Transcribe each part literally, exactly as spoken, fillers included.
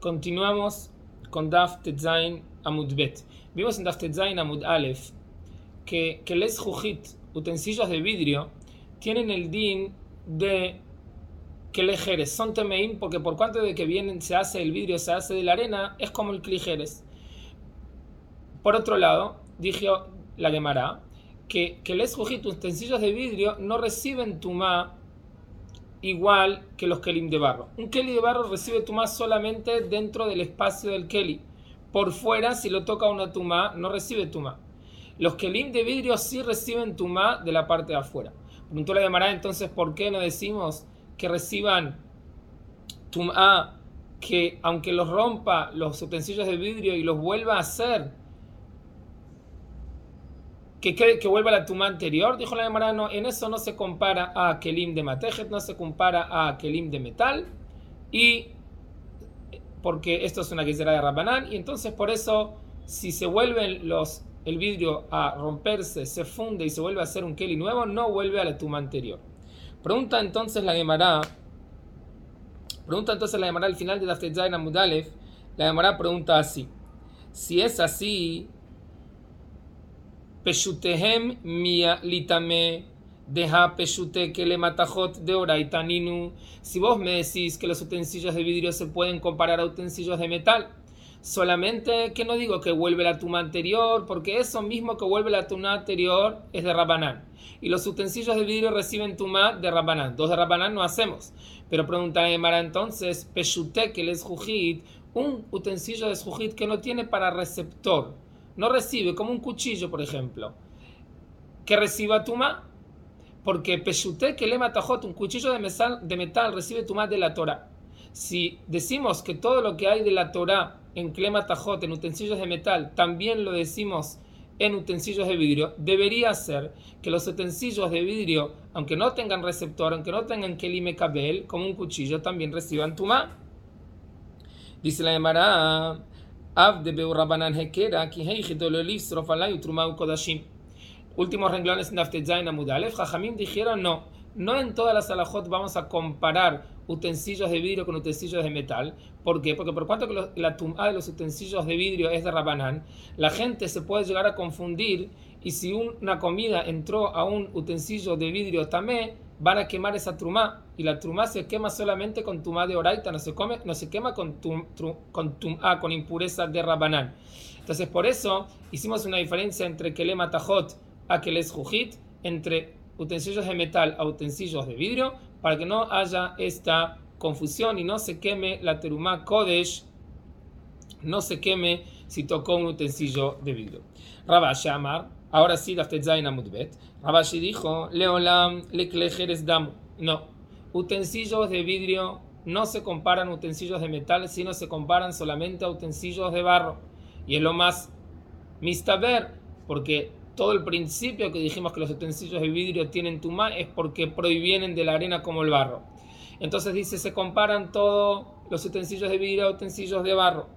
Continuamos con Daf Tetzain Amud Bet. Vimos en Daf Tetzain Amud Aleph que, que les jujit, utensilios de vidrio, tienen el din de que lejeres, son temeim, porque por cuanto de que vienen se hace el vidrio, se hace de la arena, es como el clijeres. Por otro lado, dijo la Gemara que, que les jujit, utensilios de vidrio, no reciben tumá igual que los kelim de barro. Un keli de barro recibe tumá solamente dentro del espacio del keli. Por fuera, si lo toca una tumá, no recibe tumá. Los kelim de vidrio sí reciben tumá de la parte de afuera. Preguntó la Gemara, entonces, ¿por qué no decimos que reciban tumá, que aunque los rompa los utensilios de vidrio y los vuelva a hacer, que, que, que vuelva la tumá anterior? Dijo la Gemara, no, en eso no se compara a kelim de matejet, no se compara a kelim de metal, y porque esto es una guisera de Rabbanán, y entonces por eso, si se vuelven los el vidrio a romperse, se funde y se vuelve a hacer un keli nuevo, no vuelve a la tumá anterior. Pregunta entonces la Gemara, pregunta entonces la Gemara al final de Daf Tetzain Amud Aleph, la Gemara pregunta así: si es así, Peshutehem mia litame deja peshute que le matajot de oraita ninu. Si vos me decís que los utensilios de vidrio se pueden comparar a utensilios de metal, solamente que no digo que vuelve la tumá anterior, porque eso mismo que vuelve la tumá anterior es de Rabbanán, y los utensilios de vidrio reciben tumá de Rabbanán. Dos de Rabbanán no hacemos. Pero pregunta la Gemara entonces, Peshute que les jujit, un utensilio de jujit que no tiene para receptor, no recibe, como un cuchillo por ejemplo, que reciba tumá, porque Peshute que le matajot, un cuchillo de metal, de metal recibe tumá de la Torah. Si decimos que todo lo que hay de la Torah en klema tajot, en utensilios de metal, también lo decimos en utensilios de vidrio, debería ser que los utensilios de vidrio, aunque no tengan receptor, aunque no tengan kelim mekabel, como un cuchillo, también reciban tumá. Dice la Gemara, Av de Beur Rabbanan Hekera, ki heichito lo lisrof alay utrumau kodashim. Últimos renglones en Daf Tetzain Amud Aleph. Jajamim dijeron no, no en todas las alajot vamos a comparar utensilios de vidrio con utensilios de metal. ¿Por qué? Porque por cuanto que lo, la tumá de los utensilios de vidrio es de Rabbanán, la gente se puede llegar a confundir, y si una comida entró a un utensilio de vidrio tamé, van a quemar esa trumá, y la trumá se quema solamente con tumá de oraita, no se come, no se quema con tum, trum, con tumá, con impureza de Rabbanán. Entonces por eso hicimos una diferencia entre kelem matajot a keles jujit, entre utensilios de metal a utensilios de vidrio, para que no haya esta confusión y no se queme la terumá kodesh, no se queme si tocó un utensilio de vidrio. Rabashi Amar, ahora sí, Daf Tetzain Amud Bet. Rabashi dijo, Leolam leklejeres damu. No, utensilios de vidrio no se comparan a utensilios de metal, sino se comparan solamente a utensilios de barro. Y es lo más mistaber, porque todo el principio que dijimos que los utensilios de vidrio tienen tumá es porque provienen de la arena como el barro. Entonces dice, se comparan todos los utensilios de vidrio a utensilios de barro.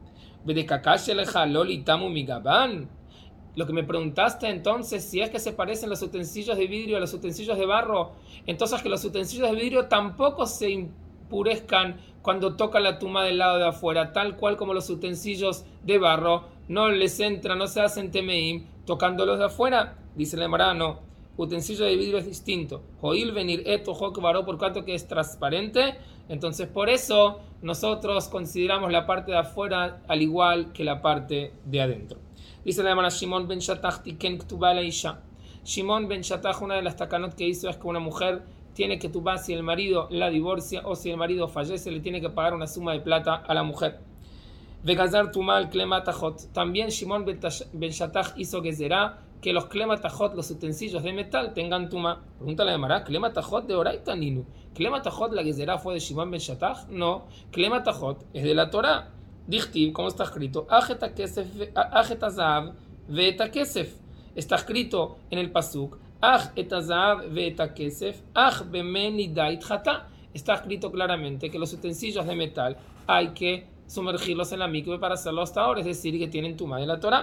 Lo que me preguntaste entonces, si es que se parecen los utensilios de vidrio a los utensilios de barro, entonces que los utensilios de vidrio tampoco se impurezcan cuando toca la tumá del lado de afuera, tal cual como los utensilios de barro no les entra, no se hacen temeim tocándolos de afuera. Dice la Gemara, no, utensilio de vidrio es distinto. Joil venir eto jok varó, por cuanto que es transparente, entonces por eso nosotros consideramos la parte de afuera al igual que la parte de adentro. Dice la Gemara, Shimon ben Shatach tiken ktubá la isha. Shimon ben Shatach, una de las takanot que hizo es que una mujer tiene que tubar, si el marido la divorcia o si el marido fallece, le tiene que pagar una suma de plata a la mujer. Vegazar tumal klematajot. También Shimon ben Shatach hizo que será que los klematajot, los utensilios de metal, tengan tuma. Pregunta la Gemara, klematajot de oraita ninu. Klematajot, la que será fue de Shimon ben Shatach. No, klematajot es de la Torah. Dichtiv, como está escrito, Ajeta kesef, Ajeta zahav veeta kesef. Está escrito en el pasuk, Aj eta zahav veeta kesef, Aj bemeni dait jata. Está escrito claramente que los utensilios de metal hay que sumergirlos en la mikve para hacerlo hasta ahora, es decir, que tienen tumá de la Torah.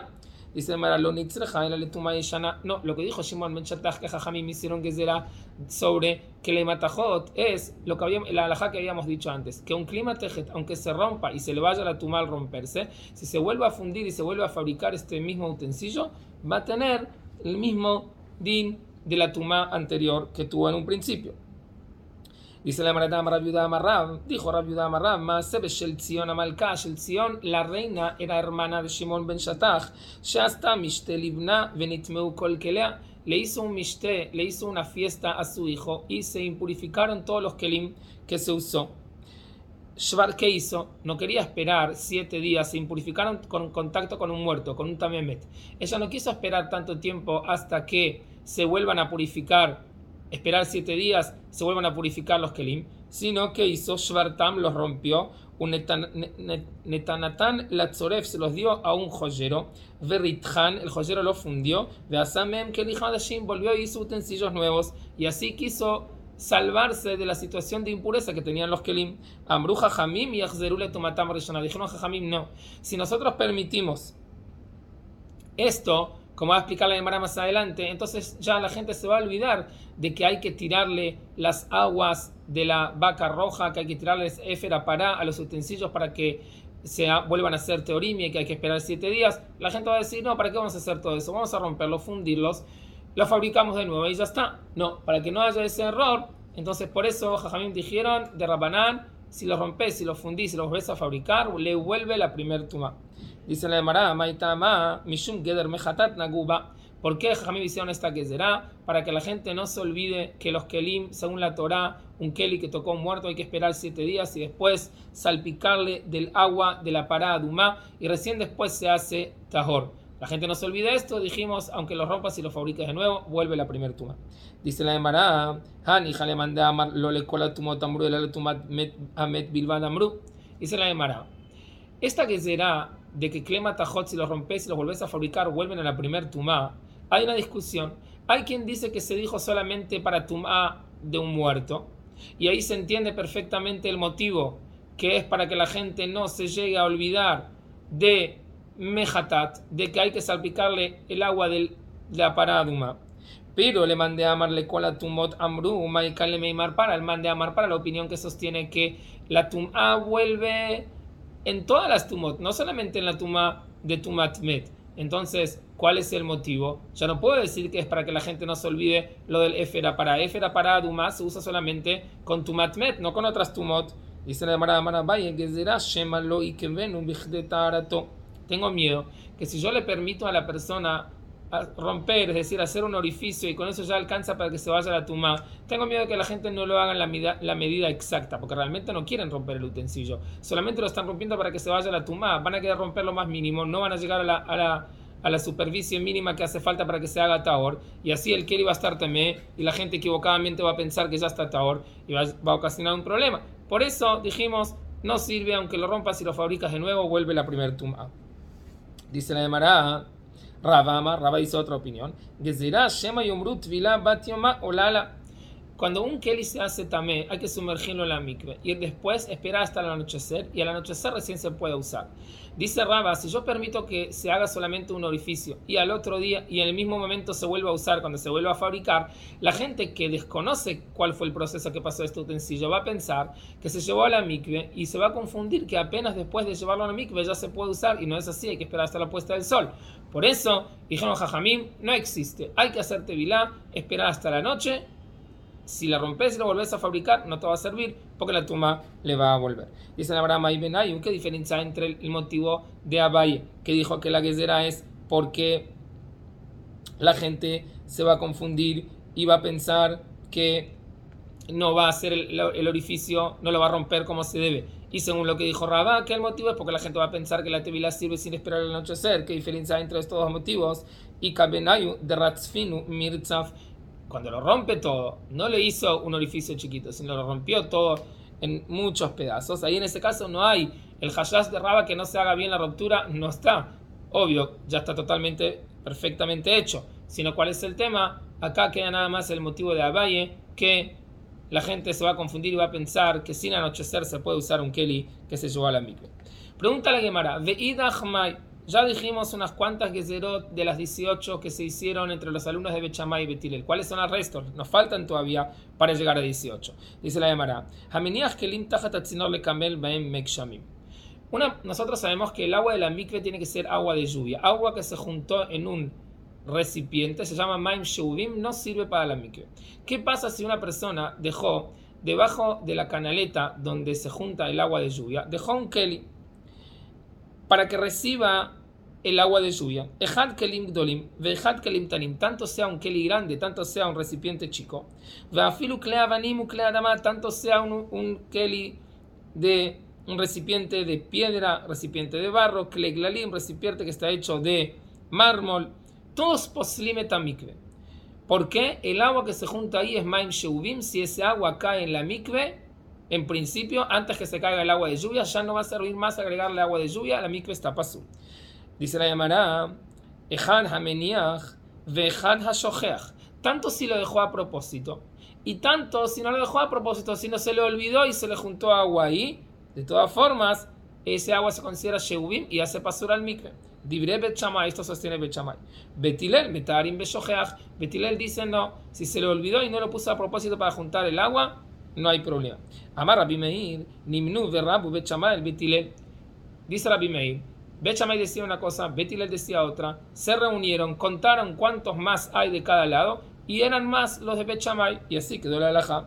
Dice Mara, lo nitzreja en la letuma y shana. No, lo que dijo Shimon ben Shattach que Jajamim hicieron que será sobre que le matajot es lo que habíamos, la alajá que habíamos dicho antes, que un clima tejet, aunque se rompa y se le vaya la tuma al romperse, si se vuelve a fundir y se vuelve a fabricar este mismo utensilio, va a tener el mismo din de la tuma anterior que tuvo en un principio. Dice la Maradam Rabiudá Amarrab, dijo Rabiudá Amarrab, Maasebe Shel Tzion Amalka, Shel Tzion, la reina era hermana de Shimon ben Shattach, Shasta Mishte Libna Venitmeu Kol Kelea, le hizo un mishte, le hizo una fiesta a su hijo y se impurificaron todos los kelim que se usó. Shvar, ¿qué hizo? No quería esperar siete días, se impurificaron con contacto con un muerto, con un tamemet. Ella no quiso esperar tanto tiempo hasta que se vuelvan a purificar, esperar siete días, se vuelvan a purificar los kelim, sino que hizo Shvartam, los rompió, un Netanatán Latzoref se los dio a un joyero, Verithan, el joyero lo fundió, Veasamem Kelihadashim volvió y hizo utensilios nuevos, y así quiso salvarse de la situación de impureza que tenían los kelim. Amru Jajamim y Achzerule Tomatam Rishona. Dijeron Jajamim, no. Si nosotros permitimos esto, como va a explicar la Gemara más adelante, entonces ya la gente se va a olvidar de que hay que tirarle las aguas de la vaca roja, que hay que tirarles éfera para a los utensilios para que se vuelvan a hacer teorimia y que hay que esperar siete días. La gente va a decir, no, ¿para qué vamos a hacer todo eso? Vamos a romperlos, fundirlos, los fabricamos de nuevo y ya está. No, para que no haya ese error, entonces por eso Jajamim dijeron de Rabanán, si los rompes, si los fundís, si los volvés a fabricar, le vuelve la primer tuma. Dice la Gemara, Maitama, Mishum Geder Mehatat Naguba. ¿Por qué Jajamim hicieron esta gezerá? Para que la gente no se olvide que los kelim, según la Torá, un keli que tocó un muerto hay que esperar siete días y después salpicarle del agua de la parada dumá y recién después se hace tahor. La gente no se olvida esto, dijimos, aunque los rompas y los fabriques de nuevo, vuelve la primer tuma. Dice la Gemara, Hani jale mandé amar lo le cola tumot amru el tumat amet bilbad amru. Dice la Gemara, esta gezerá de que Klema Tajot, si los rompes y los volvés a fabricar, vuelven a la primer tumá, hay una discusión. Hay quien dice que se dijo solamente para tumá de un muerto, y ahí se entiende perfectamente el motivo, que es para que la gente no se llegue a olvidar de Mehatat, de que hay que salpicarle el agua de la paraduma. Pero le mandé a amarle con la tumot amru, maikale meimar para, el mandé a amar para la opinión que sostiene que la tumá vuelve en todas las tumot, no solamente en la tumá de tumatmet. Entonces, ¿cuál es el motivo? Ya no puedo decir que es para que la gente no se olvide lo del éfera para. Éfera para Duma se usa solamente con tumatmet, no con otras tumot. Dice la Gemara Marabaye que será shemalo y que ven un tarato. Tengo miedo que si yo le permito a la persona a romper, es decir, hacer un orificio y con eso ya alcanza para que se vaya la tumá, tengo miedo de que la gente no lo haga en la medida, la medida exacta, porque realmente no quieren romper el utensilio, solamente lo están rompiendo para que se vaya la tumá, van a querer romper lo más mínimo, no van a llegar a la, a la, a la superficie mínima que hace falta para que se haga tahor, y así el keli va a estar temé, y la gente equivocadamente va a pensar que ya está tahor, y va, va a ocasionar un problema. Por eso dijimos, no sirve, aunque lo rompas y lo fabricas de nuevo, vuelve la primer tumá. Dice la Gemara, Rabama, Rabba hizo otra opinión. Cuando un keli se hace tamé, hay que sumergirlo en la mikve y después esperar hasta el anochecer, y al anochecer recién se puede usar. Dice Rabba, si yo permito que se haga solamente un orificio y al otro día y en el mismo momento se vuelva a usar, cuando se vuelva a fabricar, la gente que desconoce cuál fue el proceso que pasó este utensilio va a pensar que se llevó a la mikve y se va a confundir que apenas después de llevarlo a la mikve ya se puede usar, y no es así, hay que esperar hasta la puesta del sol. Por eso dijeron Jajamim, no existe, hay que hacer tevilá, esperar hasta la noche. Si la rompes y la volvés a fabricar, no te va a servir porque la tumba le va a volver. Dice Abraham y Benayim, ¿qué diferencia hay entre el motivo de Abaye, que dijo que la gezerá es porque la gente se va a confundir y va a pensar que no va a hacer el, el orificio, no lo va a romper como se debe? Y según lo que dijo Rabá, que el motivo es porque la gente va a pensar que la tevilá sirve sin esperar el anochecer. ¿Qué diferencia hay entre estos dos motivos? Y Kabenayu de Ratzfinu Mirtzaf, cuando lo rompe todo, no le hizo un orificio chiquito, sino lo rompió todo en muchos pedazos. Ahí en ese caso no hay el hashash de Rabba que no se haga bien la ruptura, no está. Obvio, ya está totalmente, perfectamente hecho. Sino cuál es el tema, acá queda nada más el motivo de Abaye, que la gente se va a confundir y va a pensar que sin anochecer se puede usar un keli que se llevó a la mikve. Pregunta la Gemara, Ve'idachmai, Ya dijimos unas cuantas gezerot de las dieciocho que se hicieron entre los alumnos de Bet Shammai y Bet Hillel. ¿Cuáles son los restos? Nos faltan todavía para llegar a dieciocho. Dice la Gemara: Hameniach kelim tachat atzinor lekamel baem mekshamim. Una, nosotros sabemos que el agua de la mikve tiene que ser agua de lluvia. Agua que se juntó en un recipiente, se llama maim sheuvim, no sirve para la mikve. ¿Qué pasa si una persona dejó debajo de la canaleta donde se junta el agua de lluvia, dejó un keli para que reciba el agua de lluvia? Ejad kelim gdolim, vejad kelim tanim, tanto sea un keli grande, tanto sea un recipiente chico. Veafilu klea vanim uklea dama, tanto sea un, un keli de un recipiente de piedra, recipiente de barro, kle glalim, recipiente que está hecho de mármol, todos poslimet mikve. ¿Por qué? El agua que se junta ahí es maim sheuvim. Si ese agua cae en la mikve, en principio, antes que se caiga el agua de lluvia, ya no va a servir más agregarle agua de lluvia, a la mikve está pasú. Dice la Gemara: Ejad hameniach veejad hashocheach. Tanto si lo dejó a propósito, y tanto si no lo dejó a propósito, si no se le olvidó y se le juntó agua ahí, de todas formas, ese agua se considera sheuvim y hace pasura al mikve. Dibre Bet Shammai, esto sostiene Bet Shammai. Bet Hillel, betarim beshocheach. Bet Hillel dice no, si se le olvidó y no lo puso a propósito para juntar el agua, no hay problema. Amar Rabbi Meir, nimnu verrabu Bet Shammai el Bet Hillel. Dice Rabbi Meir, Bet Shammai decía una cosa, Bet Hillel decía otra, se reunieron, contaron cuántos más hay de cada lado y eran más los de Bet Shammai, y así quedó la halajá.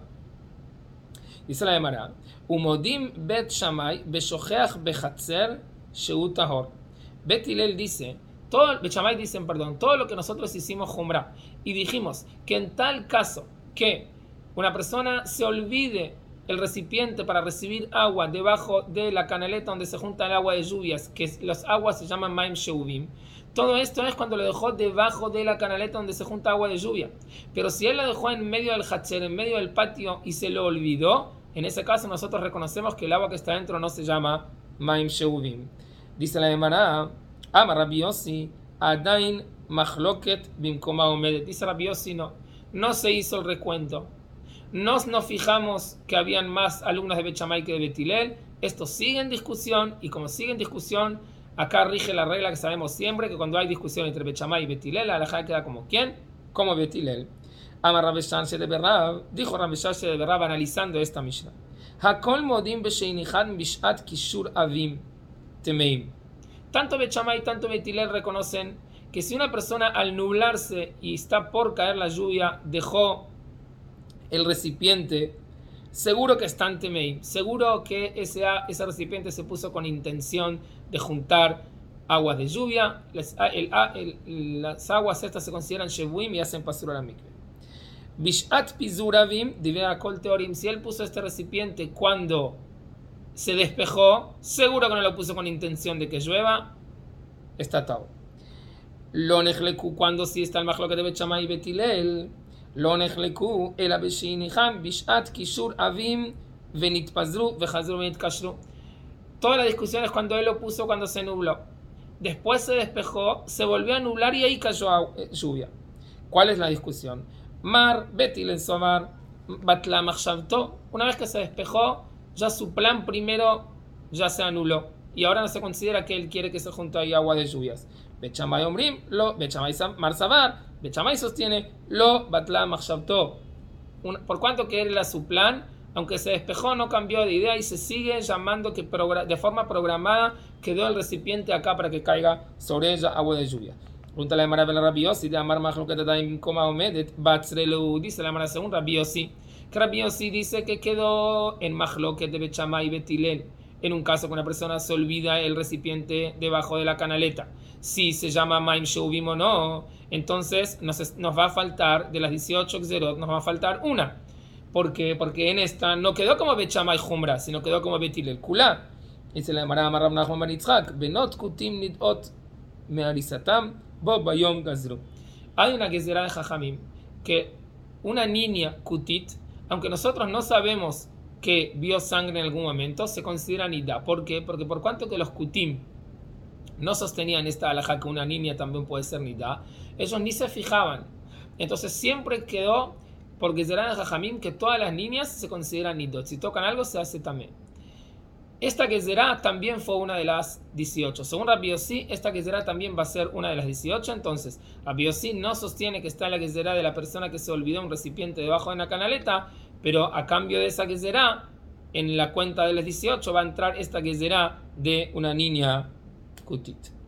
Dice la Gemara: Umodim Bet Shammai beshocheach bechatzer sheu tahor. Bet Hillel dice, todo, Bet Shammai dicen, perdón, todo lo que nosotros hicimos jumra, y dijimos que en tal caso que una persona se olvide el recipiente para recibir agua debajo de la canaleta donde se junta el agua de lluvias, que las aguas se llaman maim sheuvim, todo esto es cuando lo dejó debajo de la canaleta donde se junta agua de lluvia. Pero si él lo dejó en medio del hatcher, en medio del patio, y se lo olvidó, en ese caso nosotros reconocemos que el agua que está dentro no se llama maim sheuvim. Dice la Gemara: Ama Rabbi Yossi, Adain Machloket Bimkoma Omedet. Dice Rabbi Yossi, no, no se hizo el recuento. No nos fijamos que habían más alumnos de Bet Shammai que de Bet Hillel. Esto sigue en discusión, y como sigue en discusión, acá rige la regla que sabemos siempre, que cuando hay discusión entre Bet Shammai y Bet Hillel, la halajá queda como ¿quién? Como Bet Hillel. Ama Rabbi Shashe de Berrab, dijo Rabbi Shashe de Berrab analizando esta Mishnah: Hakol modim besheinichad bishat kishur avim temeim. Tanto Bet Shammai, tanto Bet Hillel reconocen que si una persona al nublarse y está por caer la lluvia dejó el recipiente, seguro que está en temeim, seguro que ese, ese recipiente se puso con intención de juntar aguas de lluvia. Les, el, el, las aguas estas se consideran shevuim y hacen pasura a la mikve. Bishat pizuravim divera kol teorim. Si él puso este recipiente cuando se despejó, seguro que no lo puso con intención de que llueva, está tao. Lo nejleku, cuando sí está el machloket de Bet Shammai y Bet Hillel, lo nejleku el abeshinicham bishat kishur avim venitpazru vechazru venitkashru. Toda la discusión es cuando él lo puso cuando se nubló. Después se despejó, se volvió a nublar y ahí cayó lluvia. ¿Cuál es la discusión? Mar, Bet Hillel somar, batla machshavto. Una vez que se despejó, ya su plan primero ya se anuló y ahora no se considera que él quiere que se junte ahí agua de lluvias. Bet Shammai omrim, lo, Bet Shammai marzavar, Bet Shammai sostiene, lo, batla machshavto. Por cuanto que era su plan, aunque se despejó, no cambió de idea y se sigue llamando que de forma programada quedó el recipiente acá para que caiga sobre ella agua de lluvia. Pregunta la Gemara de Rabbi Yossi de Amar Machloket Adaim Koma Omedet Batzrelu. Dice la Gemara según Rabbi Yossi, que Rabbi Yossi dice que quedó en Machloket de Bet Shammai y Bet Hillel en un caso que una persona se olvida el recipiente debajo de la canaleta. Si se llama Maim Sheuvim o no, entonces nos, nos va a faltar, de las dieciocho Gzerot, nos va a faltar una. ¿Por qué? Porque en esta no quedó como Bet Shammai Jumra, sino quedó como Bet Hillel Kulá. Dice la Gemara Amar Rav Nachman bar Yitzchak, Benot kutim nidot me'arisatam bo bayom gazru. Hay una gezerá de Jajamim que una niña kutit, aunque nosotros no sabemos que vio sangre en algún momento, se considera nidá. ¿Por qué? Porque por cuanto que los kutim no sostenían esta halajá que una niña también puede ser nidá, ellos ni se fijaban. Entonces siempre quedó por gezerá de Jajamim que todas las niñas se consideran nidot. Si tocan algo se hace también. esta Gezerá también fue una de las dieciocho. Según Rabbi Yossi, esta Gezerá también va a ser una de las dieciocho. Entonces, Rabbi Yossi no sostiene que está en la Gezerá de la persona que se olvidó un recipiente debajo de una canaleta, pero a cambio de esa Gezerá, en la cuenta de las dieciocho va a entrar esta Gezerá de una niña kutit.